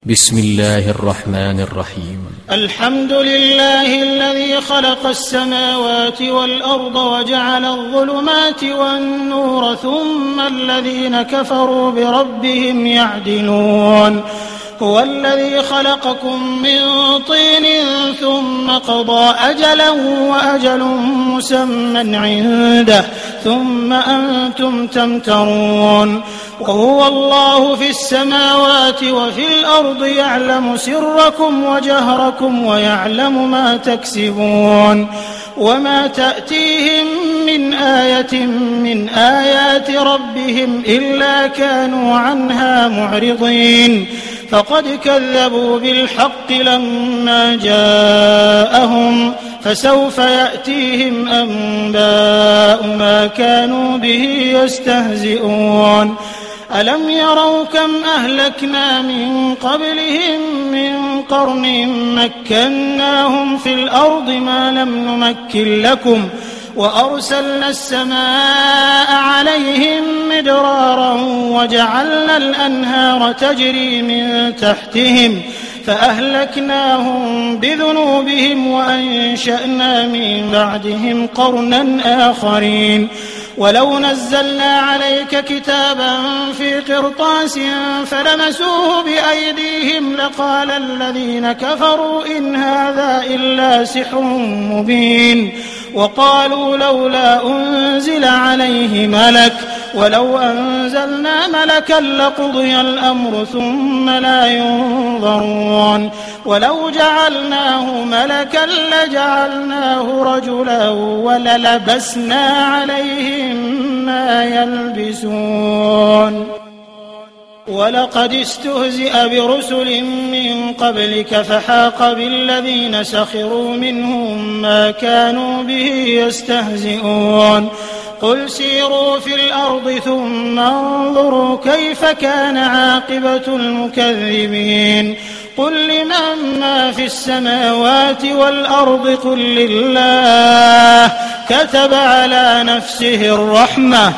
بسم الله الرحمن الرحيم. الحمد لله الذي خلق السماوات والأرض وجعل الظلمات والنور ثم الذين كفروا بربهم يعدلون. هو الذي خلقكم من طين ثم قضى أجلا وأجل مسمى عنده ثم أنتم تمترون. وهو الله في السماوات وفي الأرض يعلم سركم وجهركم ويعلم ما تكسبون. وما تأتيهم من آية من آيات ربهم إلا كانوا عنها معرضين. فقد كذبوا بالحق لما جاءهم فسوف يأتيهم أنباء ما كانوا به يستهزئون. ألم يروا كم أهلكنا من قبلهم من قرن مكناهم في الأرض ما لم نمكن لكم وأرسلنا السماء عليهم مدرارا وجعلنا الأنهار تجري من تحتهم فأهلكناهم بذنوبهم وأنشأنا من بعدهم قرنا آخرين. ولو نزلنا عليك كتابا في قرطاس فلمسوه بأيديهم لقال الذين كفروا إن هذا إلا سحر مبين. وقالوا لولا أنزل عليه ملك ولو أنزلنا ملكا لقضي الأمر ثم لا ينظرون. ولو جعلناه ملكا لجعلناه رجلا وللبسنا عليهم ما يلبسون. ولقد استهزئ برسل من قبلك فحاق بالذين سخروا منهم ما كانوا به يستهزئون. قل سيروا في الأرض ثم انظروا كيف كان عاقبة المكذبين. قل لمن ما في السماوات والأرض قل لله كتب على نفسه الرحمة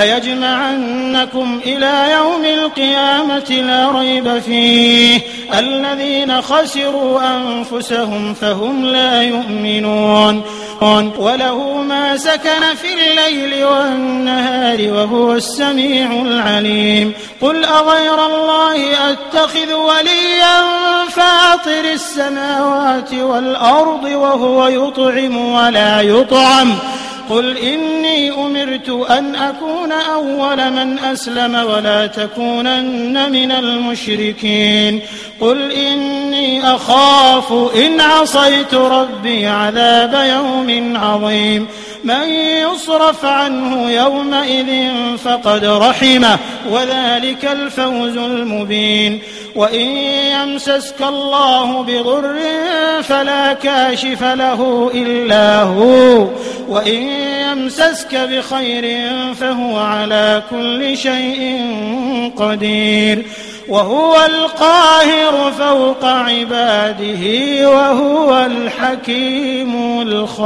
ليجمعنكم إلى يوم القيامة لا ريب فيه الذين خسروا أنفسهم فهم لا يؤمنون. وله ما سكن في الليل والنهار وهو السميع العليم. قل أغير الله أتخذ وليا فاطر السماوات والأرض وهو يطعم ولا يطعم. قل إني أمرت أن أكون أول من أسلم ولا تكونن من المشركين. قل إني أخاف إن عصيت ربي عذاب يوم عظيم. من يصرف عنه يومئذ فقد رحمه وذلك الفوز المبين. وإن يمسسك الله بضر فلا كاشف له إلا هو وإن يمسسك بخير فهو على كل شيء قدير. وهو القاهر فوق عباده وهو الحكيم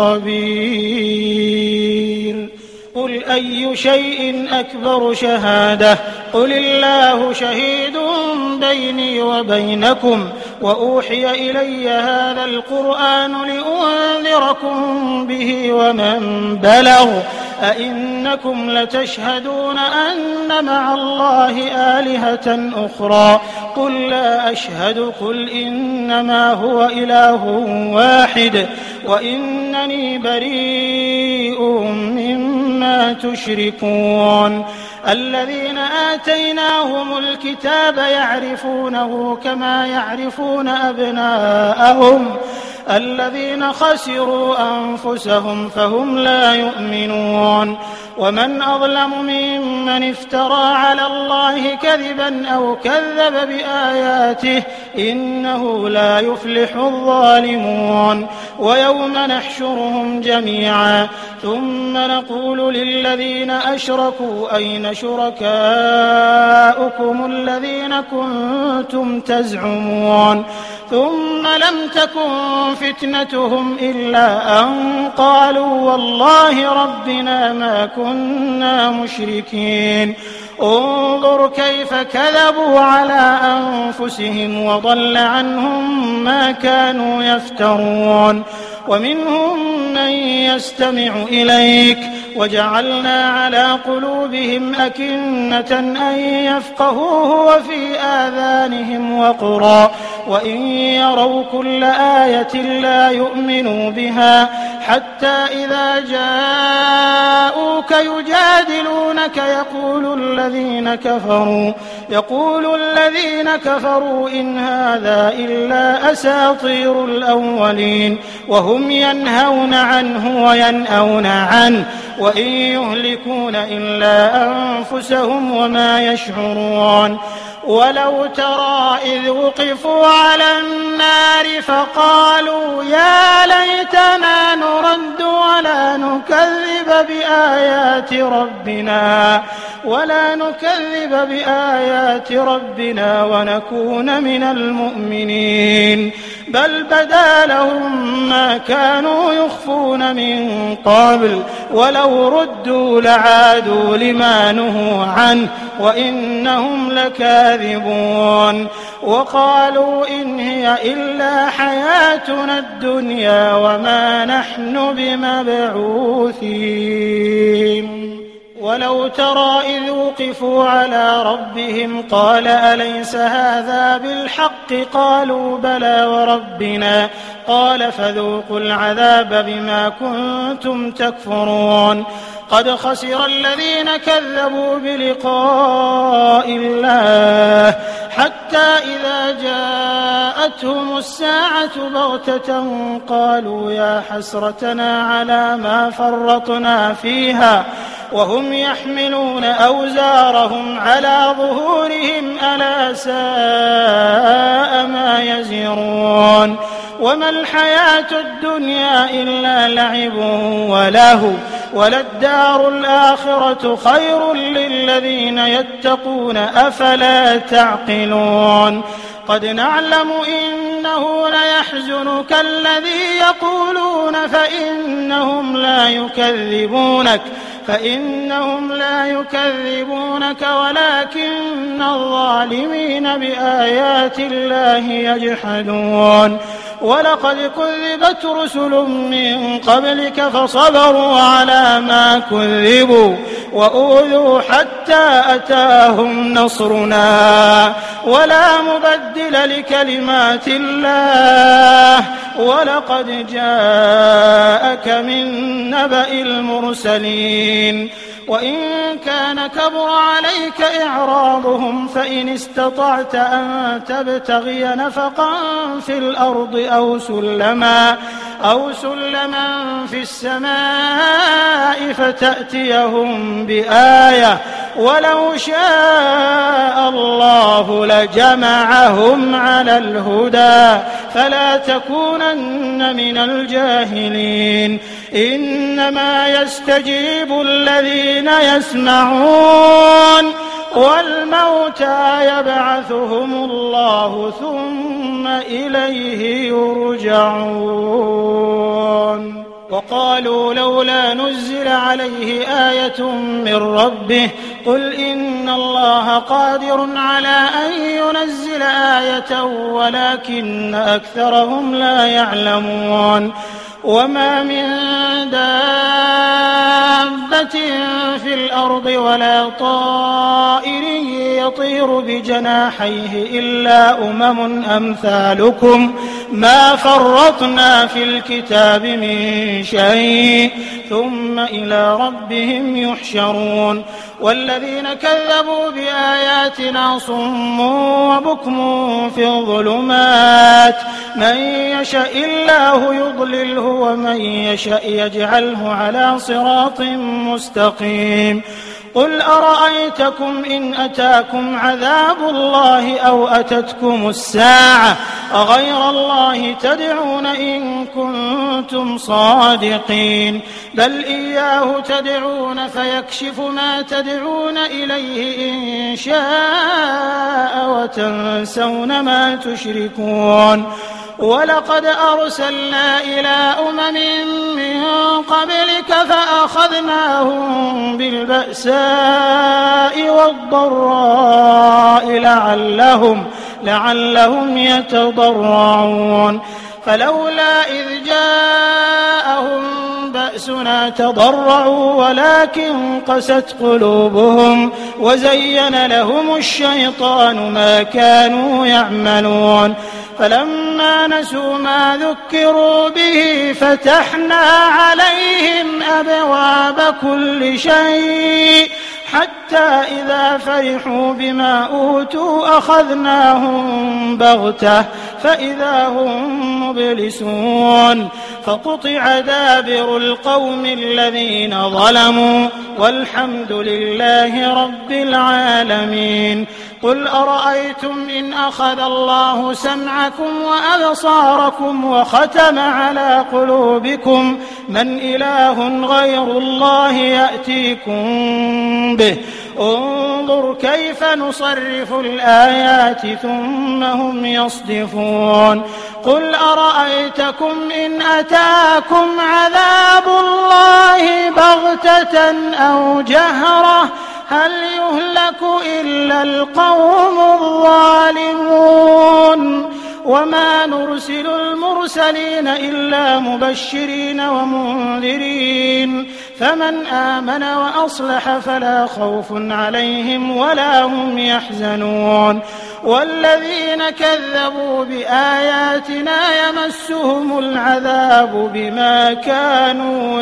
الخبير. قل أي شيء أكبر شهادة قل الله شهيد بيني وبينكم وأوحي إلي هذا القرآن لأنذركم به ومن بلغ أئنكم لتشهدون أن مع الله آلهة أخرى قل لا أشهد قل إنما هو إله واحد وإنني بريء مما تشركون. الذين آتيناهم الكتاب يعرفونه كما يعرفون أبناءهم الذين خسروا أنفسهم فهم لا يؤمنون. ومن أظلم ممن افترى على الله كذبا أو كذب بآياته إنه لا يفلح الظالمون. ويوم نحشرهم جميعا ثم نقول للذين أشركوا أين شركاؤكم الذين كنتم تزعمون ثم لم تكن فتنتهم إلا أن قالوا والله ربنا ما كنا مشركين. انظر كيف كذبوا على أنفسهم وضل عنهم ما كانوا يفترون ومنهم من يستمع إليك وجعلنا على قلوبهم أكنة أن يفقهوه وفي آذانهم وقرا وإن يروا كل آية لا يؤمنوا بها حتى إذا جاءوك يجادلونك يقول الذين كفروا إن هذا إلا أساطير الأولين وهم ينهون عنه وينأون عنه وإن يهلكون إلا أنفسهم وما يشعرون ولو ترى إذ وقفوا على النار فقالوا يا ليتنا نرد ولا نكذب بآيات ربنا ونكون من المؤمنين بل بدا لهم ما كانوا يخفون من قبل ولو ردوا لعادوا لما نهوا عنه وإنهم لكاذبون وقالوا إن هي إلا حياتنا الدنيا وما نحن بمبعوثين ولو ترى إذ وقفوا على ربهم قال أليس هذا بالحق قالوا بلى وربنا قال فذوقوا العذاب بما كنتم تكفرون قد خسر الذين كذبوا بلقاء الله حتى إذا جاءتهم الساعة بغتة قالوا يا حسرتنا على ما فرطنا فيها وهم يحملون أوزارهم على ظهورهم ألا ساء ما يزرون وما الحياة الدنيا إلا لعب ولهو وللدار الآخرة خير للذين يتقون أفلا تعقلون قد نعلم إنه ليحزنك الذي يقولون فإنهم لا يكذبونك ولكن الظالمين بآيات الله يجحدون ولقد كذبت رسل من قبلك فصبروا على ما كذبوا وأوذوا حتى أتاهم نصرنا ولا مبدل لكلمات الله ولقد جاءك من نبأ المرسلين وإن كان كبر عليك إعراضهم فإن استطعت أن تبتغي نفقا في الأرض أو سلما في السماء فتأتيهم بآية ولو شاء الله لجمعهم على الهدى فلا تكونن من الجاهلين إنما يستجيب الذين يسمعون والموتى يبعثهم الله ثم إليه يرجعون وقالوا لولا نزل عليه آية من ربه قل إن الله قادر على أن ينزل آية ولكن أكثرهم لا يعلمون وما من دابة في الأرض ولا طائر يطير بجناحيه إلا أمم أمثالكم ما فرطنا في الكتاب من شيء ثم إلى ربهم يحشرون والذين كذبوا بآياتنا صم وبكم في الظلمات من يشاء الله يضلله ومن يشاء يجعله على صراط مستقيم قل أرأيتكم إن أتاكم عذاب الله أو أتتكم الساعة أغير الله تدعون إن كنتم صادقين بل إياه تدعون فيكشف ما تدعون إليه إن شاء وتنسون ما تشركون ولقد أرسلنا إلى أمم من قبلك فأخذناهم بالبأساء والضراء لعلهم يتضرعون فلولا إذ جاءهم بأسنا تضرعوا ولكن قست قلوبهم وزين لهم الشيطان ما كانوا يعملون فلما نسوا ما ذكروا به فتحنا عليهم أبواب كل شيء حتى إذا فرحوا بما أوتوا أخذناهم بغتة فإذا هم مبلسون فقطع دابر القوم الذين ظلموا والحمد لله رب العالمين قل أرأيتم إن أخذ الله سمعكم وأبصاركم وختم على قلوبكم من إله غير الله يأتيكم به انظر كيف نصرف الآيات ثم هم يصدفون قل أرأيتكم إن أتاكم عذاب الله بغتة أو جهرة هل يهلك إلا القوم الظالمون وما نرسل المرسلين إلا مبشرين ومنذرين فمن آمن وأصلح فلا خوف عليهم ولا هم يحزنون والذين كذبوا بآياتنا يمسهم العذاب بما كانوا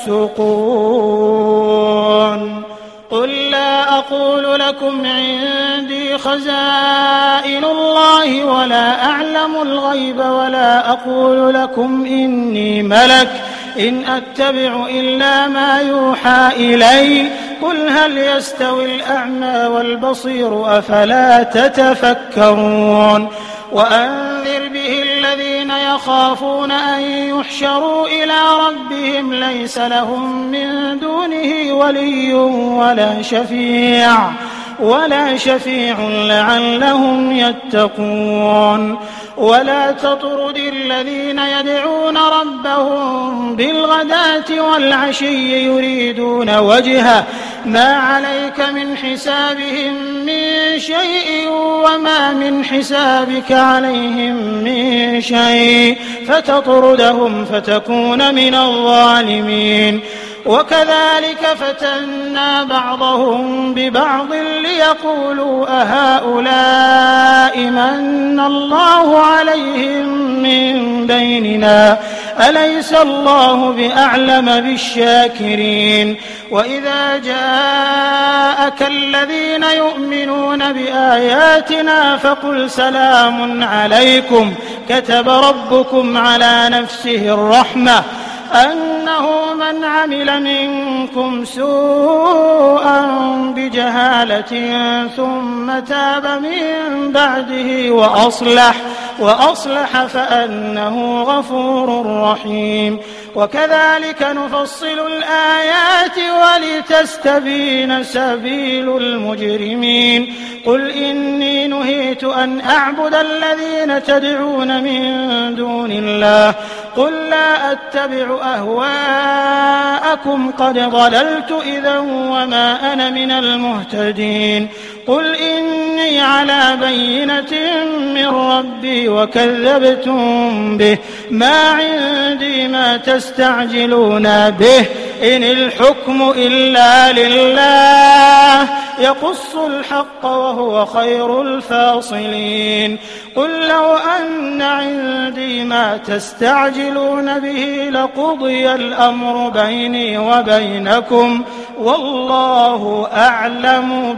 يفسقون قل لا أقول لكم عندي خزائن الله ولا أعلم الغيب ولا أقول لكم إني ملك إن أتبع إلا ما يوحى إلي قل هل يستوي الأعمى والبصير أفلا تتفكرون وأنذر به الذين يخافون أن يحشروا إلى ربهم ليس لهم من دونه ولي ولا شفيع لعلهم يتقون ولا تطرد الذين يدعون ربهم بالغداة والعشي يريدون وجهه ما عليك من حسابهم من شيء وما من حسابك عليهم من شيء فتطردهم فتكون من الظالمين وكذلك فتنا بعضهم ببعض ليقولوا أهؤلاء من الله عليهم من بيننا أليس الله بأعلم بالشاكرين وإذا جاءك الذين يؤمنون بآياتنا فقل سلام عليكم كتب ربكم على نفسه الرحمة أنه من عمل منكم سوءا بجهالة ثم تاب من بعده وأصلح فأنه غفور رحيم وكذلك نفصل الآيات ولتستبين سبيل المجرمين قل إني نهيت أن أعبد الذين تدعون من دون الله قل لا أتبع أهواءكم قد ضللت إذا وما أنا من المهتدين قل إني على بينة من ربي وكذبتم به ما عندي ما تستعجلون به إن الحكم إلا لله يقص الحق وهو خير الفاصلين قل لو أن عندي ما تستعجلون به لقضي الأمر بيني وبينكم والله أعلم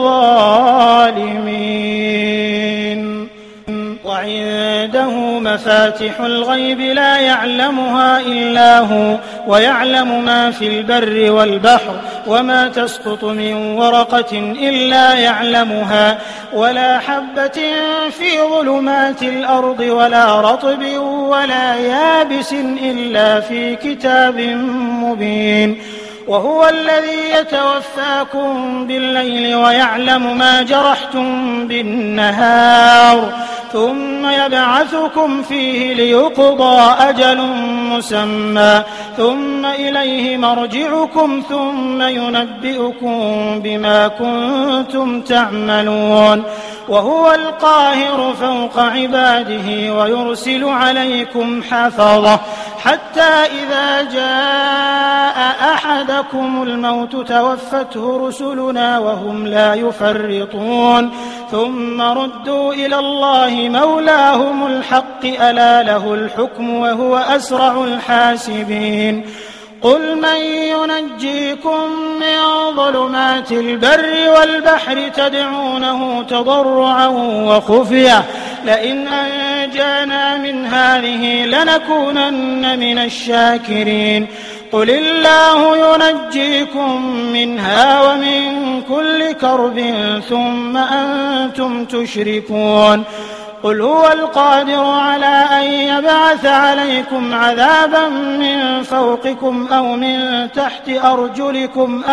بالظالمين وعنده مفاتح الغيب لا يعلمها إلا هو ويعلم ما في البر والبحر وما تسقط من ورقة إلا يعلمها ولا حبة في ظلمات الأرض ولا رطب ولا يابس إلا في كتاب مبين وهو الذي يتوفاكم بالليل ويعلم ما جرحتم بالنهار ثم يبعثكم فيه ليقضى أجل مسمى ثم إليه مرجعكم ثم ينبئكم بما كنتم تعملون وهو القاهر فوق عباده ويرسل عليكم حفظة حتى إذا جاء أحدكم الموت توفته رسلنا وهم لا يفرطون ثم ردوا إلى الله مولاهم الحق ألا له الحكم وهو أسرع الحاسبين قل من ينجيكم من ظلمات البر والبحر تدعونه تضرعا وخفية لئن أنجانا من هذه لنكونن من الشاكرين قل الله ينجيكم منها ومن كل كرب ثم أنتم تشركون قل هو القادر على أن يبعث عليكم عذابا من فوقكم أو من تحت أرجلكم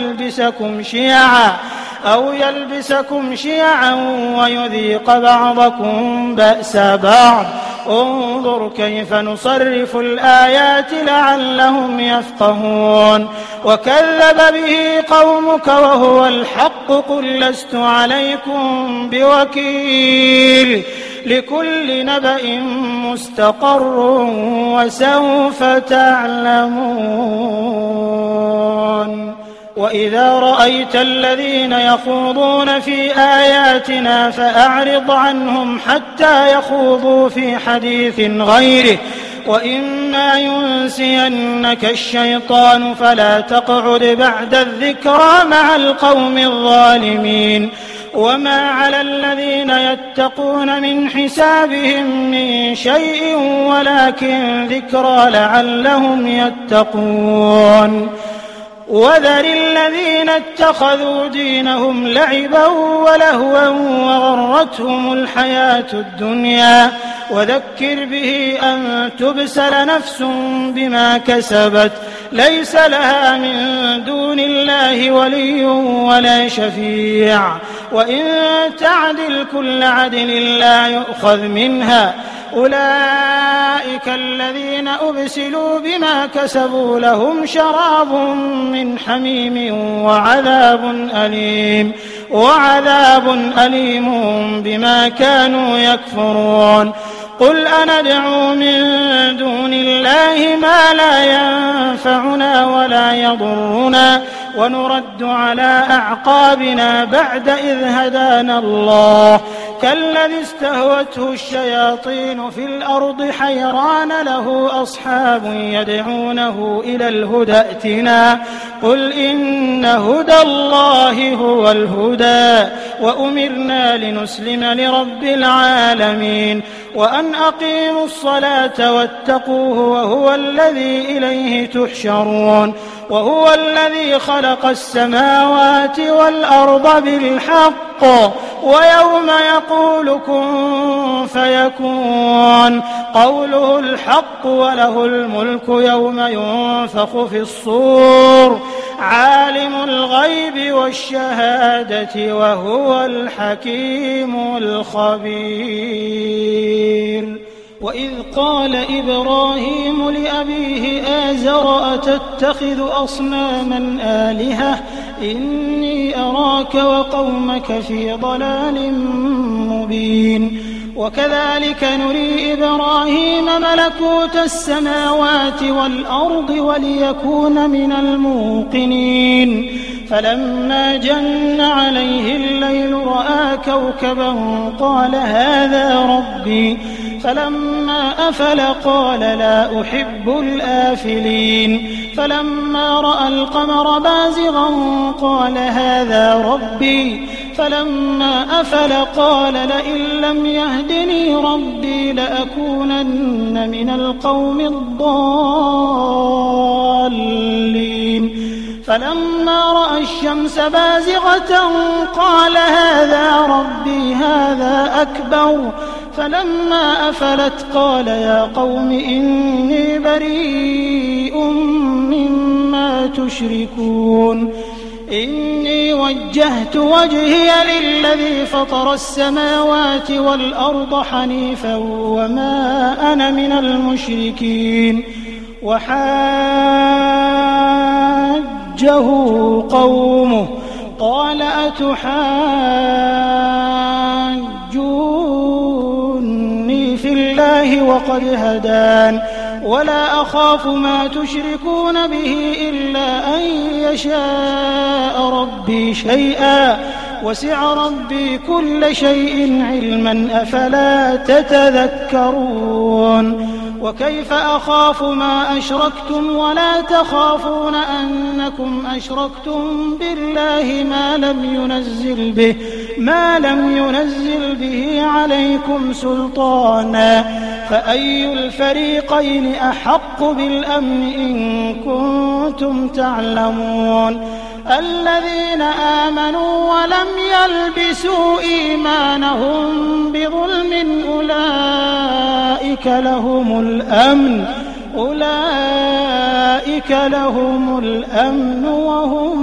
أو يلبسكم شيعا ويذيق بعضكم بأس بعض انظر كيف نصرف الآيات لعلهم يفقهون وكذب به قومك وهو الحق قل لست عليكم بوكيل لكل نبأ مستقر وسوف تعلمون وإذا رأيت الذين يخوضون في آياتنا فأعرض عنهم حتى يخوضوا في حديث غيره وإما ينسينك الشيطان فلا تقعد بعد الذكرى مع القوم الظالمين وما على الذين يتقون من حسابهم من شيء ولكن ذكرى لعلهم يتقون وذر الذين اتخذوا دينهم لعبا ولهوا وغرتهم الحياة الدنيا وذكر به أن تبسل نفس بما كسبت ليس لها من دون الله ولي ولا شفيع وإن تعدل كل عدل لا يؤخذ منها أولئك الذين أبسلوا بما كسبوا لهم شراب من حميم وعذاب أليم بما كانوا يكفرون قل أندعو من دون الله ما لا ينفعنا ولا يضرنا ونرد على أعقابنا بعد إذ هدانا الله كالذي استهوته الشياطين في الأرض حيران له أصحاب يدعونه إلى الهدى ائتنا قل إن هدى الله هو الهدى وأمرنا لنسلم لرب العالمين وأن أقيموا الصلاة واتقوه وهو الذي إليه تحشرون وهو الذي خلق السماوات والأرض بالحق ويوم يقول كن فيكون قوله الحق وله الملك يوم ينفخ في الصور عالم الغيب والشهادة وهو الحكيم الخبير وإذ قال إبراهيم لأبيه آزر أتتخذ أصناما آلهة إني أراك وقومك في ضلال مبين وكذلك نري إبراهيم ملكوت السماوات والأرض وليكون من الموقنين فلما جن عليه الليل رأى كوكبا قال هذا ربي فلما أفل قال لا أحب الآفلين فلما رأى القمر بازغا قال هذا ربي فلما أفل قال لئن لم يهدني ربي لأكونن من القوم الضالين فلما رأى الشمس بازغة قال هذا ربي هذا أكبر فلما أفلت قال يا قوم إني بريء مما ما تشركون إني وجهت وجهي للذي فطر السماوات والأرض حنيفا وما أنا من المشركين وحاجه قومه قال أتحاجوني في الله وقد هدان ولا أخاف ما تشركون به إلا أن يشاء ربي شيئا وسع ربي كل شيء علما أفلا تتذكرون وكيف أخاف ما أشركتم ولا تخافون أنكم أشركتم بالله ما لم ينزل به عليكم سلطانا فأي الفريقين أحق بالأمن إن كنتم تعلمون الذين آمنوا ولم يلبسوا إيمانهم بظلم أولئك لهم الأمن وهم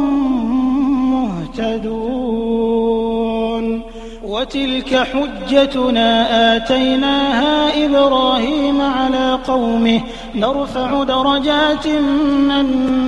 مهتدون وتلك حجتنا آتيناها إبراهيم على قومه نرفع درجات من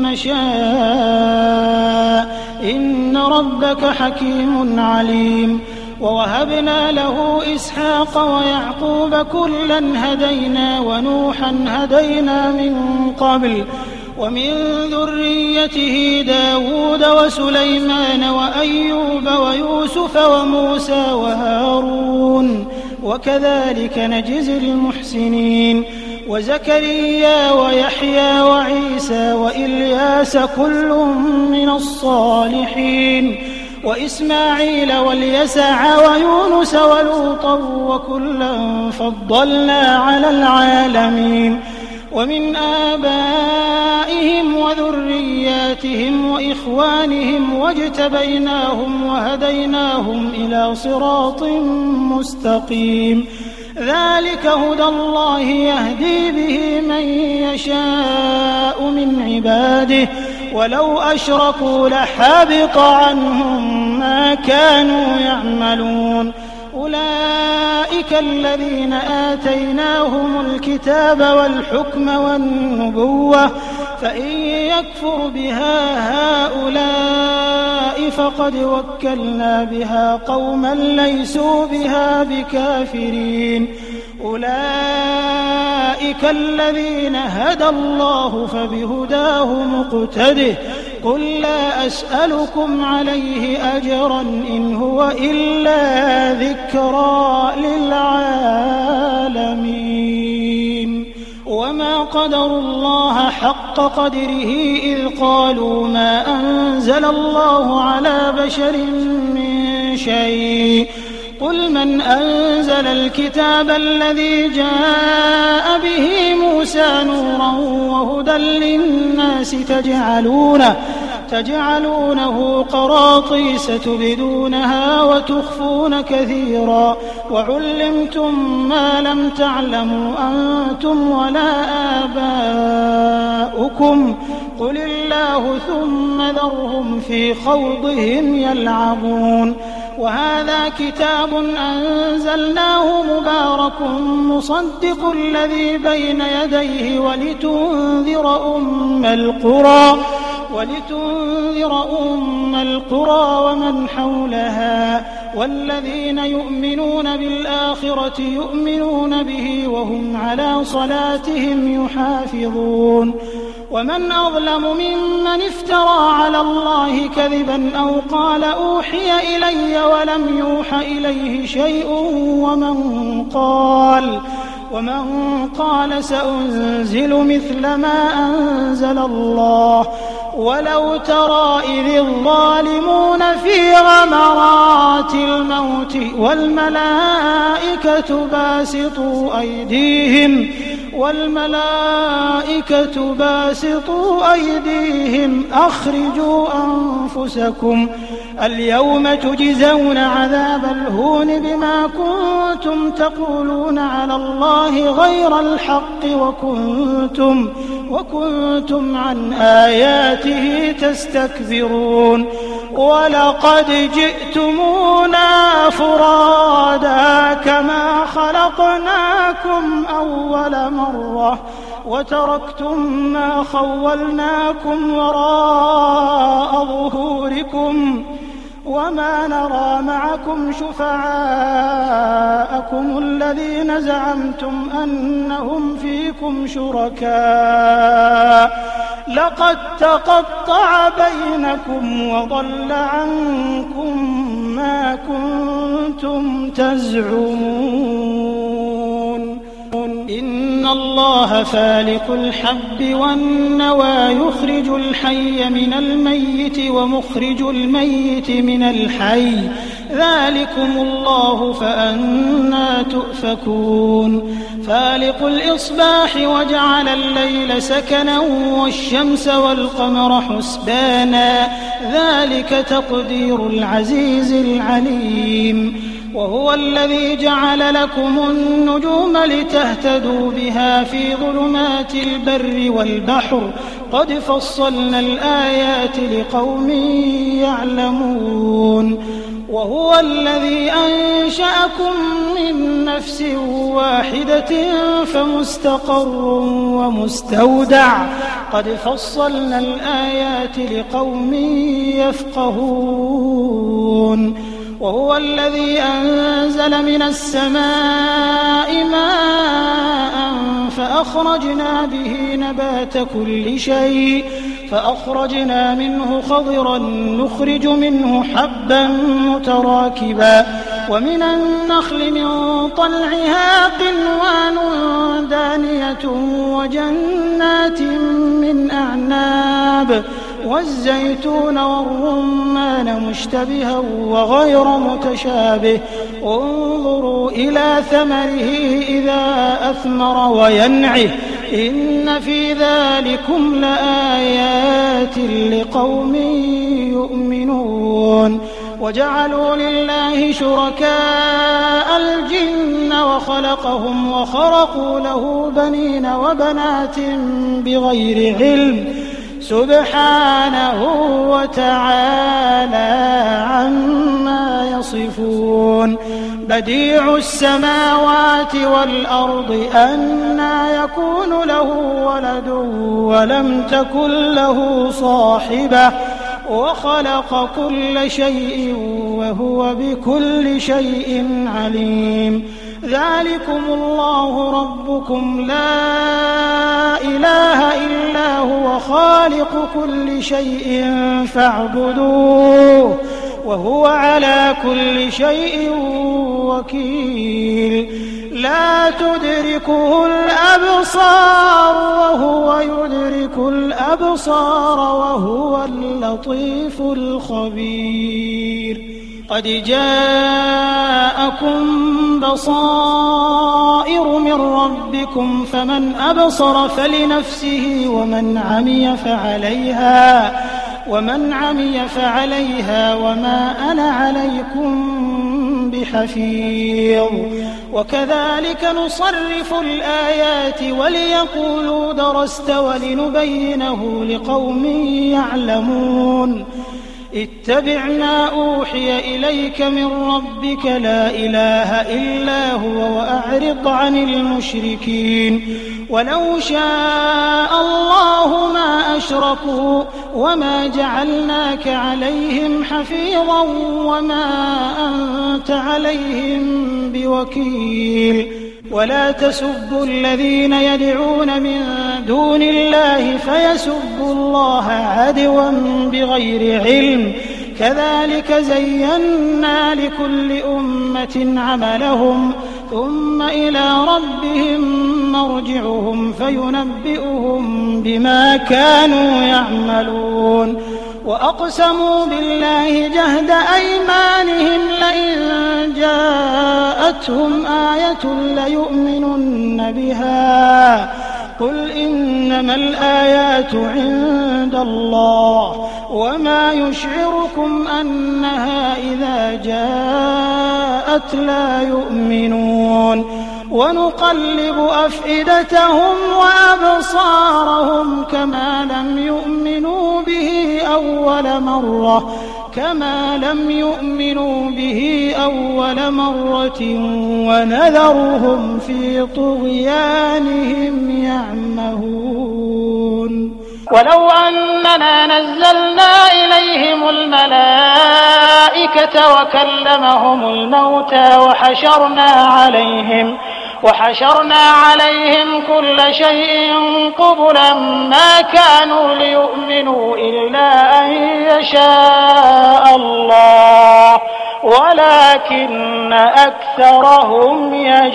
نشاء إن ربك حكيم عليم ووهبنا له إسحاق ويعقوب كلا هدينا ونوحا هدينا من قبل ومن ذريته داود وسليمان وأيوب ويوسف وموسى وهارون وكذلك نجزي المحسنين وزكريا ويحيى وعيسى وإلياس كل من الصالحين وإسماعيل واليسع ويونس ولوطا وكلا فضلنا على العالمين ومن آبائهم وذرياتهم وإخوانهم واجتبيناهم وهديناهم إلى صراط مستقيم ذلك هدى الله يهدي به من يشاء من عباده ولو أشركوا لحبط عنهم ما كانوا يعملون أولئك الذين آتيناهم الكتاب والحكم والنبوة فإن يكفر بها هؤلاء فقد وكلنا بها قوما ليسوا بها بكافرين أولئك الذين هدى الله فبهداه مقتده قل لا أسألكم عليه أجرا إن هو إلا ذكرى للعالمين وما قدروا الله حق قدره إذ قالوا ما أنزل الله على بشر من شيء قل من أنزل الكتاب الذي جاء به موسى نورا وهدى للناس تجعلونه قراطيس تبدونها وتخفون كثيرا وعلمتم ما لم تعلموا أنتم ولا آباؤكم قل الله ثم ذرهم في خوضهم يلعبون وهذا كتاب أنزلناه مبارك مصدق الذي بين يديه ولتنذر أم القرى ومن حولها والذين يؤمنون بالآخرة يؤمنون به وهم على صلاتهم يحافظون ومن أظلم ممن افترى على الله كذبا أو قال أوحي إلي ولم يوح إليه شيء ومن قال سأنزل مثل ما أنزل الله ولو ترى إذ الظالمون في غمرات الموت والملائكة باسطوا أيديهم أخرجوا أنفسكم اليوم تجزون عذاب الهون بما كنتم تقولون على الله غير الحق وكنتم عن آياته تستكبرون ولقد جئتمونا فرادا كما خلقناكم أول مرة وتركتم ما خولناكم وراء ظهوركم وما نرى معكم شفعاءكم الذين زعمتم أنهم فيكم شركاء لقد تقطع بينكم وضل عنكم ما كنتم تزعمون إن الله فالق الحب والنوى يخرج الحي من الميت ومخرج الميت من الحي ذلكم الله فأنى تؤفكون فالق الإصباح وجعل الليل سكنا والشمس والقمر حسبانا ذلك تقدير العزيز العليم وهو الذي جعل لكم النجوم لتهتدوا بها في ظلمات البر والبحر قد فصلنا الآيات لقوم يعلمون وهو الذي أنشأكم من نفس واحدة فمستقر ومستودع قد فصلنا الآيات لقوم يفقهون وهو الذي أنزل من السماء ماء فأخرجنا به نبات كل شيء فأخرجنا منه خضرا نخرج منه حبا متراكبا ومن النخل من طلعها قنوان دانية وجنات من أعناب والزيتون والرمان مشتبها وغير متشابه انظروا إلى ثمره إذا أثمر وينعه إن في ذلكم لآيات لقوم يؤمنون وجعلوا لله شركاء الجن وخلقهم وخرقوا له بنين وبنات بغير علم سبحانه وتعالى عما يصفون بديع السماوات والأرض أنى يكون له ولد ولم تكن له صاحبة وخلق كل شيء وهو بكل شيء عليم ذلكم الله ربكم لا إله إلا هو خالق كل شيء فاعبدوه وهو على كل شيء وكيل لا تدركه الأبصار وهو يدرك الأبصار وهو اللطيف الخبير قد جاءكم بصائر من ربكم فمن أبصر فلنفسه ومن عمي فعليها وما أنا عليكم بحفيظ وكذلك نصرف الآيات وليقولوا درست ولنبينه لقوم يعلمون اتبع ما أوحي إليك من ربك لا إله إلا هو وأعرض عن المشركين ولو شاء الله ما أشركوا وما جعلناك عليهم حفيظا وما أنت عليهم بوكيل ولا تسبوا الذين يدعون من دون الله فيسبوا الله عدوا بغير علم كذلك زينا لكل أمة عملهم ثم إلى ربهم مرجعهم فينبئهم بما كانوا يعملون وأقسموا بالله جهد أيمانهم لئن جاءتهم آية ليؤمنن بها قل إنما الآيات عند الله وما يشعركم أنها إذا جاءت لا يؤمنون ونقلب أفئدتهم وأبصارهم كما لم يؤمنوا به أول مرة ونذرهم في طغيانهم يعمهون. ولو أننا نزلنا إليهم الملائكة وكلمهم الموتى وحشرنا عليهم كل شيء قبلا ما كانوا ليؤمنوا إلا أن يشاء الله ولكن أكثرهم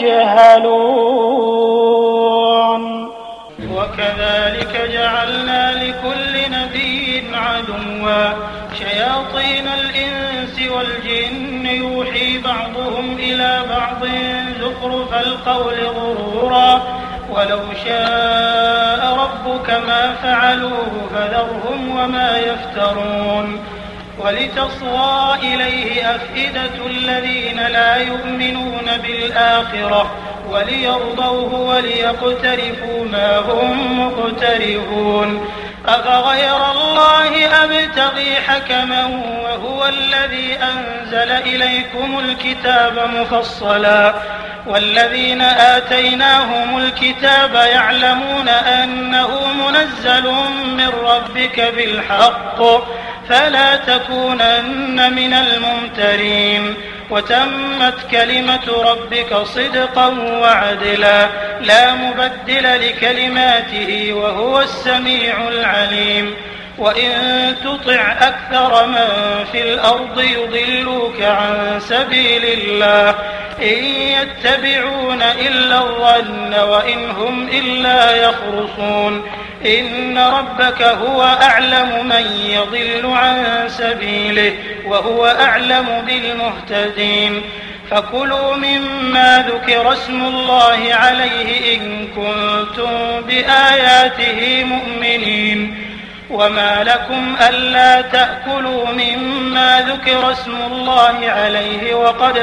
يجهلون. وكذلك جعلنا لكل نبي عدوا شياطين الإنس والجن يوحي بعضهم إلى بعض زخرف القول غرورا ولو شاء ربك ما فعلوه فذرهم وما يفترون. ولتصغى إليه أفئدة الذين لا يؤمنون بالآخرة وليرضوه وليقترفوا ما هم مقترفون. أفغير الله أبتغي حكما وهو الذي أنزل إليكم الكتاب مفصلا والذين آتيناهم الكتاب يعلمون أنه منزل من ربك بالحق فلا تكونن من الممترين. وتمت كلمة ربك صدقا وعدلا لا مبدل لكلماته وهو السميع العليم. وإن تطع أكثر من في الأرض يضلوك عن سبيل الله إن يتبعون إلا الظن وإن هم إلا يخرصون. إن ربك هو أعلم من يضل عن سبيله وهو أعلم بالمهتدين. فكلوا مما ذكر اسم الله عليه إن كنتم بآياته مؤمنين. وما لكم ألا تأكلوا مما ذكر اسم الله عليه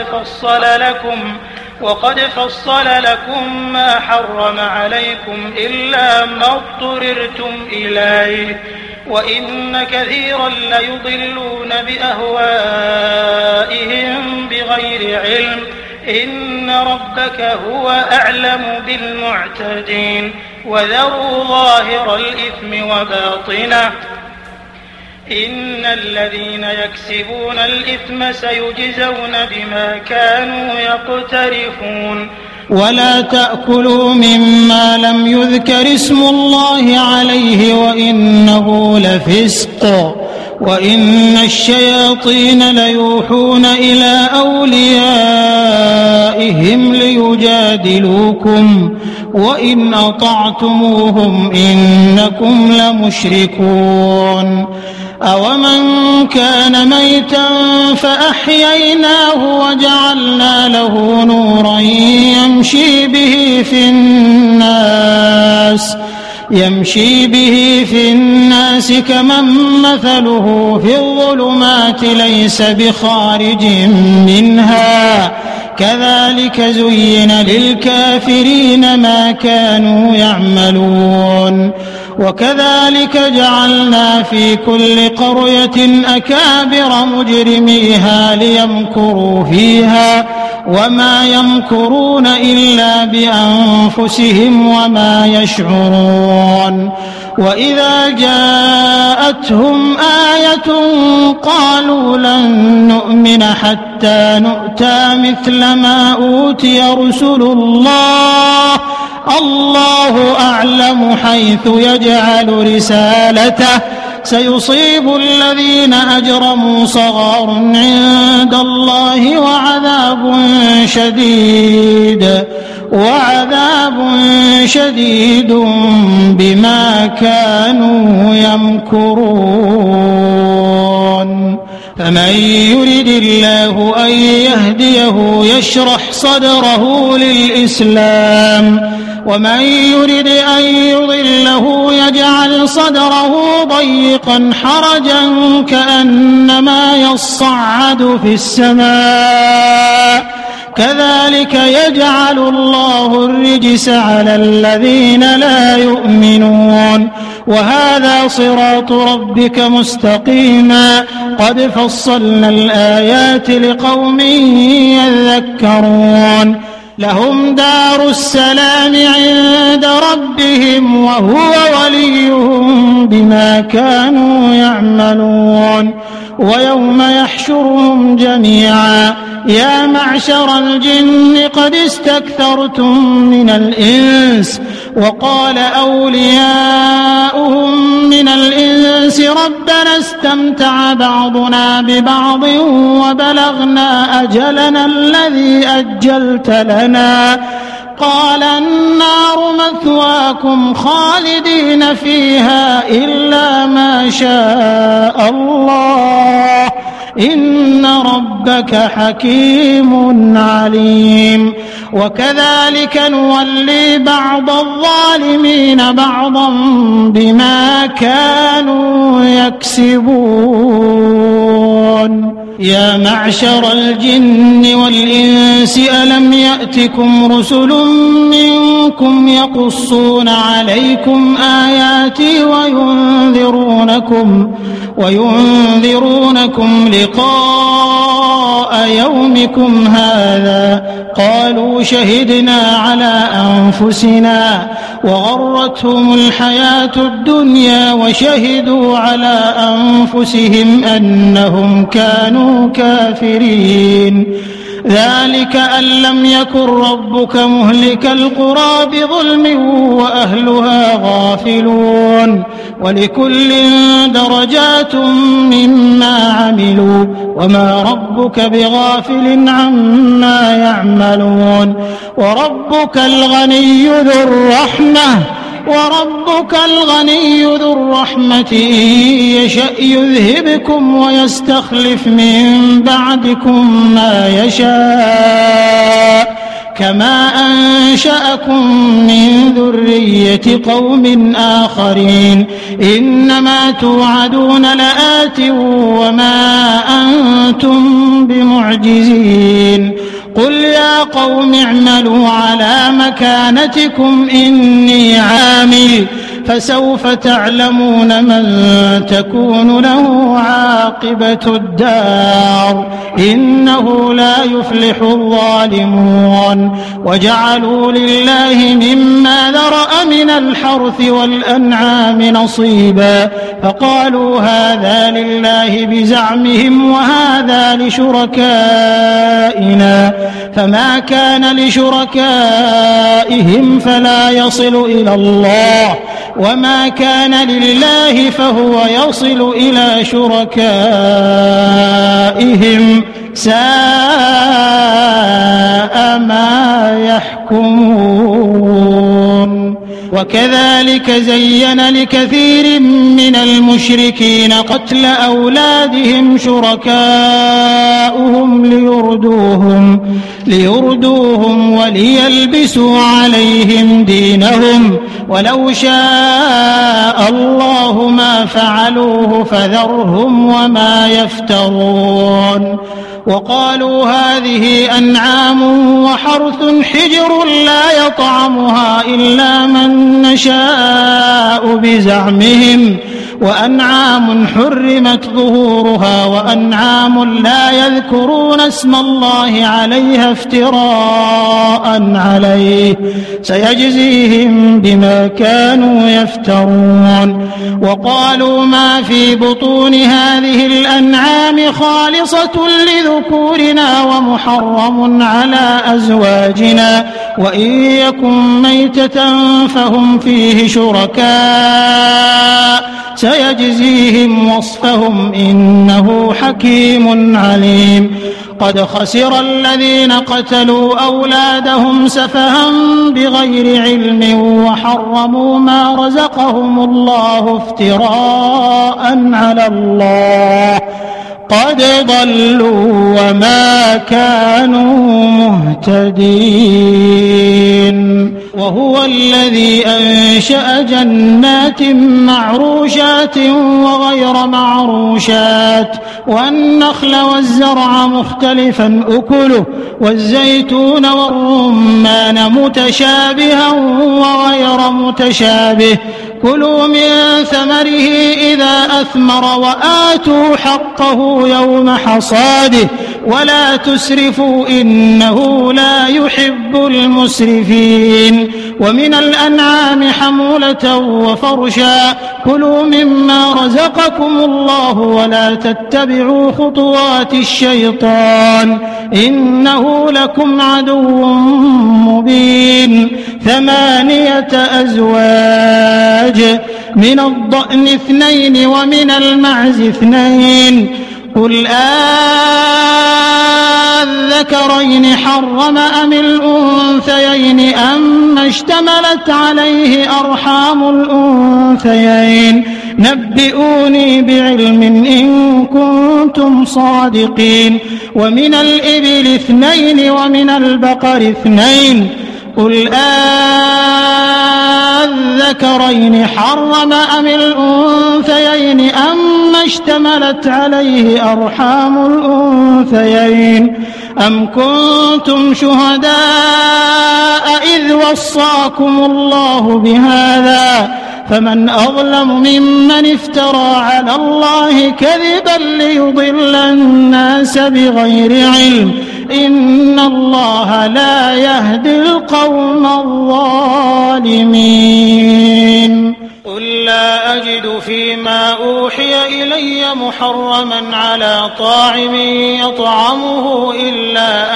وقد فصل لكم ما حرم عليكم إلا ما اضطررتم إليه وإن كثيرا ليضلون بأهوائهم بغير علم. إن ربك هو أعلم بالمعتدين. وذروا ظاهر الإثم وباطنه إن الذين يكسبون الإثم سيجزون بما كانوا يقترفون. ولا تأكلوا مما لم يذكر اسم الله عليه وإنه لفسق وإن الشياطين ليوحون إلى أوليائهم ليجادلوكم وإن أطعتموهم إنكم لمشركون. أومن كان ميتا فأحييناه وجعلنا له نورا يمشي به في الناس كمن مثله في الظلمات ليس بخارج منها كذلك زين للكافرين ما كانوا يعملون. وكذلك جعلنا في كل قرية أكابر مجرميها ليمكروا فيها وما يمكرون إلا بأنفسهم وما يشعرون. وإذا جاءتهم آية قالوا لن نؤمن حتى نؤتى مثل ما أوتي رسل الله الله أعلم حيث يجعل رسالته سيصيب الذين أجرموا صغار عند الله وعذاب شديد بما كانوا يمكرون. فمن يرد الله أن يهديه يشرح صدره للإسلام ومن يرد أن يضله يجعل صدره ضيقا حرجا كأنما يصعد في السماء كذلك يجعل الله الرجس على الذين لا يؤمنون وهذا صراط ربك مستقيما قد فصلنا الآيات لقوم يذكرون لهم دار السلام عند ربهم وهو وليهم بما كانوا يعملون ويوم يحشرهم جميعا يا معشر الجن قد استكثرتم من الإنس وقال أولياؤهم من الإنس ربنا استمتع بعضنا ببعض وبلغنا أجلنا الذي أجلت لنا قال النار مثواكم خالدين فيها إلا ما شاء الله إن ربك حكيم عليم وكذلك نولي بعض الظالمين بعضا بما كانوا يكسبون يا معشر الجن والإنس ألم يأتكم رسل منكم يقصون عليكم آياتي وينذرونكم لقاء يومكم هذا قالوا شهدنا على أنفسنا وغرتهم الحياة الدنيا وشهدوا على أنفسهم أنهم كانوا كافرين ذلك أن لم يكن ربك مهلك القرى بظلم وأهلها غافلون ولكل درجات مما عملوا وما ربك بغافل عما يعملون وربك الغني ذو الرحمة إن يشأ يذهبكم ويستخلف من بعدكم ما يشاء كما أنشأكم من ذرية قوم آخرين إنما توعدون لآت وما أنتم بمعجزين قل يا قوم اعملوا على مكانتكم إني عامل فسوف تعلمون من تكون له عاقبة الدار إنه لا يفلح الظالمون وجعلوا لله مما ذرأ من الحرث والأنعام نصيبا فقالوا هذا لله بزعمهم وهذا لشركائنا فما كان لشركائهم فلا يصل إلى الله وما كان لله فهو يصل إلى شركائهم ساء ما يحكمون وكذلك زين لكثير من المشركين قتل أولادهم شركاؤهم ليردوهم وليلبسوا عليهم دينهم ولو شاء الله ما فعلوه فذرهم وما يفترون وقالوا هذه أنعام وحرث حجر لا يطعمها إلا من نشاء بزعمهم وأنعام حرمت ظهورها وأنعام لا يذكرون اسم الله عليها افتراء عليه سيجزيهم بما كانوا يفترون وقالوا ما في بطون هذه الأنعام خالصة لذكورنا ومحرم على أزواجنا وإن يكن ميتة فهم فيه شركاء سيجزيهم وصفهم إنه حكيم عليم قد خسر الذين قتلوا أولادهم سفها بغير علم وحرموا ما رزقهم الله افتراء على الله قد ضلوا وما كانوا مهتدين وهو الذي أنشأ جنات معروشات وغير معروشات والنخل والزرع مختلفا أكله والزيتون والرمان متشابها وغير متشابه كلوا من ثمره إذا أثمر وآتوا حقه يوم حصاده ولا تسرفوا إنه لا يحب المسرفين ومن الأنعام حمولة وفرشا كلوا مما رزقكم الله ولا تتبعوا خطوات الشيطان إنه لكم عدو مبين 8 أزواج من الضأن 2 ومن المعز 2 قل الذكرين حرم أم الأنثيين أما اشتملت عليه أرحام الأنثيين نبئوني بعلم إن كنتم صادقين ومن الإبل 2 ومن البقر 2 قل الذكرين حرم أم الأنثيين أما اشتملت عليه أرحام الأنثيين أم كنتم شهداء إذ وصاكم الله بهذا فمن أظلم ممن افترى على الله كذبا ليضل الناس بغير علم إن الله لا يهدي القوم الظالمين قل لا أجد فيما أوحي إلي محرما على طاعم يطعمه إلا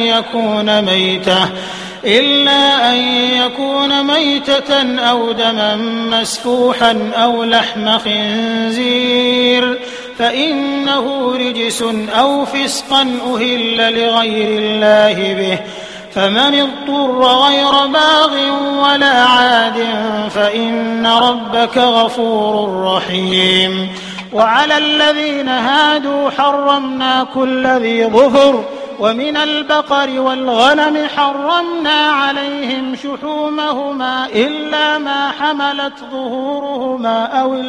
أن يكون ميتة أو دما مسفوحا أو لحم خنزير فإنه رجس أو فسقا أهل لغير الله به فمن اضطر غير باغ ولا عاد فإن ربك غفور رحيم وعلى الذين هادوا حرمنا كل ذي ظفر ومن البقر والغنم حرمنا عليهم شحومهما إلا ما حملت ظهورهما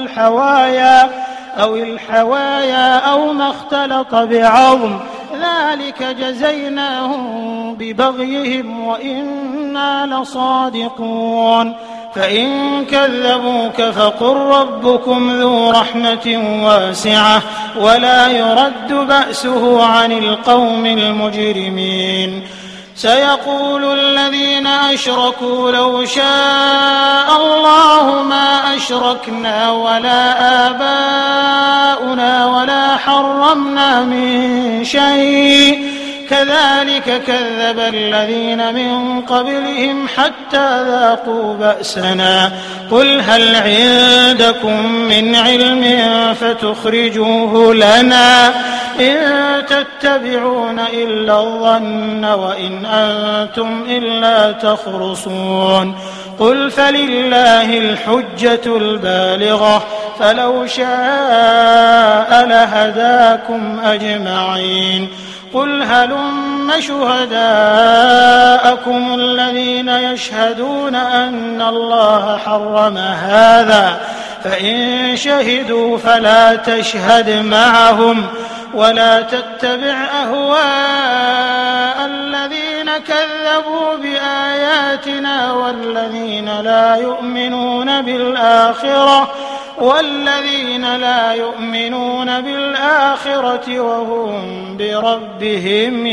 أو الحوايا أو ما اختلط بعظم ذلك جزيناهم ببغيهم وإنا لصادقون فإن كذبوك فقل ربكم ذو رحمة واسعة ولا يرد بأسه عن القوم المجرمين سيقول الذين أشركوا لو شاء الله ما أشركنا ولا آباؤنا ولا حرمنا من شيء كذلك كذب الذين من قبلهم حتى ذاقوا بأسنا قل هل عندكم من علم فتخرجوه لنا إن تتبعون إلا الظن وإن أنتم إلا تخرصون قل فلله الحجة البالغة فلو شاء لهداكم أجمعين قل هلم شهداءكم الذين يشهدون أن الله حرم هذا فإن شهدوا فلا تشهد معهم ولا تتبع أهواء الذين كذبوا بآياتنا والذين لا يؤمنون بالآخرة وهم بربهم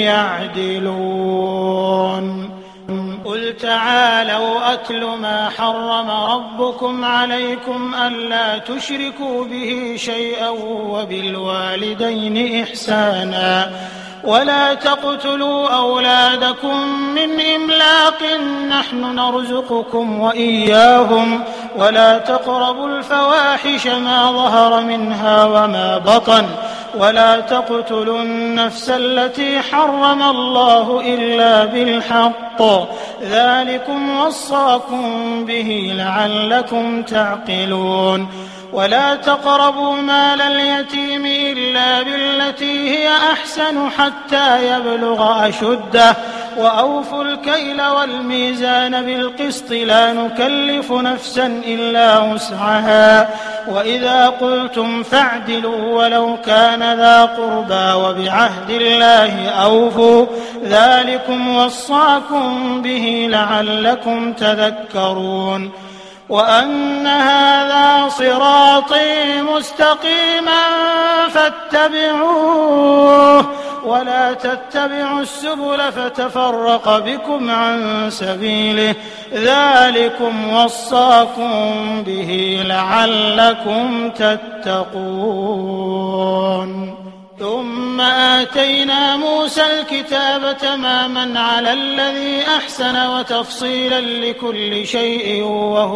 يعدلون قل تعالوا أتل ما حرم ربكم عليكم ألا تشركوا به شيئا وبالوالدين إحسانا ولا تقتلوا أولادكم من إملاق نحن نرزقكم وإياهم ولا تقربوا الفواحش ما ظهر منها وما بطن ولا تقتلوا النفس التي حرم الله إلا بالحق ذلكم وصاكم به لعلكم تعقلون ولا تقربوا مال اليتيم إلا بالتي هي أحسن حتى يبلغ أشده وأوفوا الكيل والميزان بالقسط لا نكلف نفسا إلا وسعها وإذا قلتم فاعدلوا ولو كان ذا قربى وبعهد الله أوفوا ذلكم وصاكم به لعلكم تذكرون وأن هذا صراطي مستقيما فاتبعوه ولا تتبعوا السبل فتفرق بكم عن سبيله ذلكم وصاكم به لعلكم تتقون ثم آتينا موسى الكتاب تماما على الذي أحسن وتفصيلا لكل شيء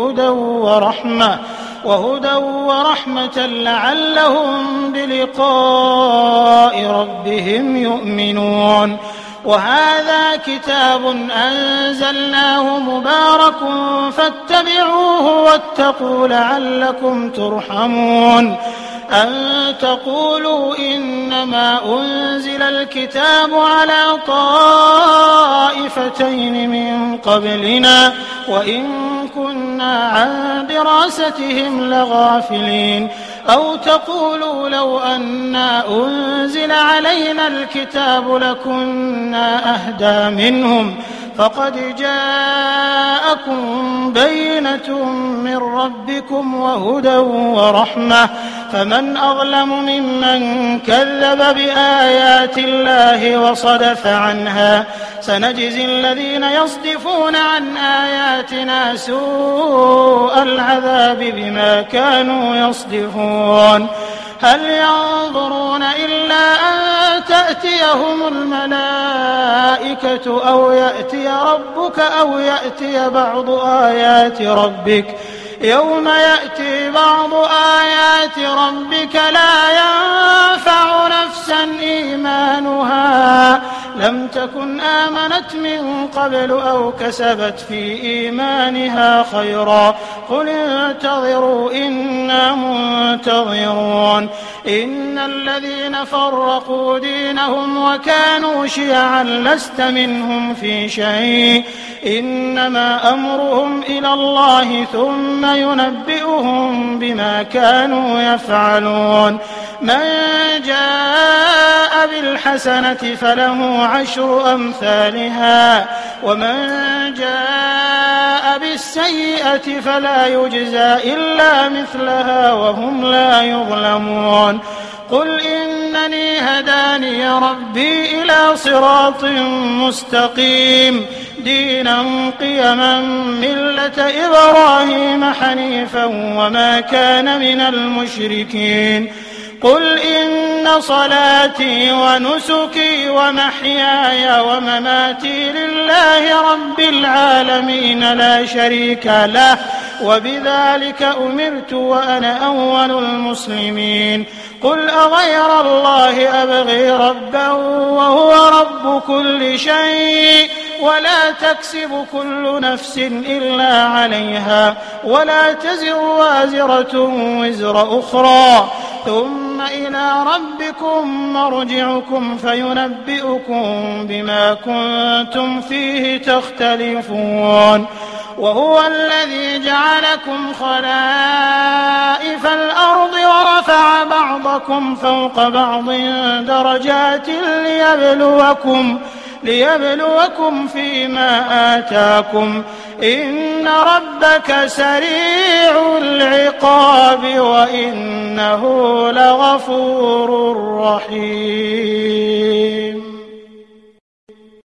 وهدى ورحمة لعلهم بلقاء ربهم يؤمنون وهذا كتاب أنزلناه مبارك فاتبعوه واتقوا لعلكم ترحمون أن تقولوا إنما أنزل الكتاب على طائفتين من قبلنا وإن كنا عن دراستهم لغافلين أو تقولوا لو أنا أنزل علينا الكتاب لكنا أهدى منهم فقد جاءكم بينة من ربكم وهدى ورحمة فمن أظلم ممن كذب بآيات الله وصدف عنها سنجزي الذين يصدفون عن آياتنا سوء العذاب بما كانوا يصدفون هل ينظرون إلا أن تأتيهم الملائكة أو يأتي ربك أو يأتي بعض آيات ربك يوم يأتي بعض آيات ربك لا ينفع نفسا إيمانها لم تكن آمنت من قبل أو كسبت في إيمانها خيرا قل انتظروا إنا منتظرون إن الذين فرقوا دينهم وكانوا شيعا لست منهم في شيء إنما أمرهم إلى الله ثم ينبئهم بما كانوا يفعلون من جاء بالحسنة فله عشر أمثالها ومن جاء بالسيئة فلا يجزى إلا مثلها وهم لا يظلمون قل إنني هداني ربي إلى صراط مستقيم دينا قيما ملة إبراهيم حنيفا وما كان من المشركين قل إن صلاتي ونسكي ومحياي ومماتي لله رب العالمين لا شريك له وبذلك أمرت وأنا أول المسلمين قل أغير الله أبغي ربا وهو رب كل شيء ولا تكسب كل نفس إلا عليها ولا تزر وازرة وزر أخرى ثم إلى ربكم مرجعكم فينبئكم بما كنتم فيه تختلفون وهو الذي جعلكم خلائف الأرض ورفع بعضكم فوق بعض درجات ليبلوكم فيما آتاكم إن ربك سريع العقاب وإنه لغفور رحيم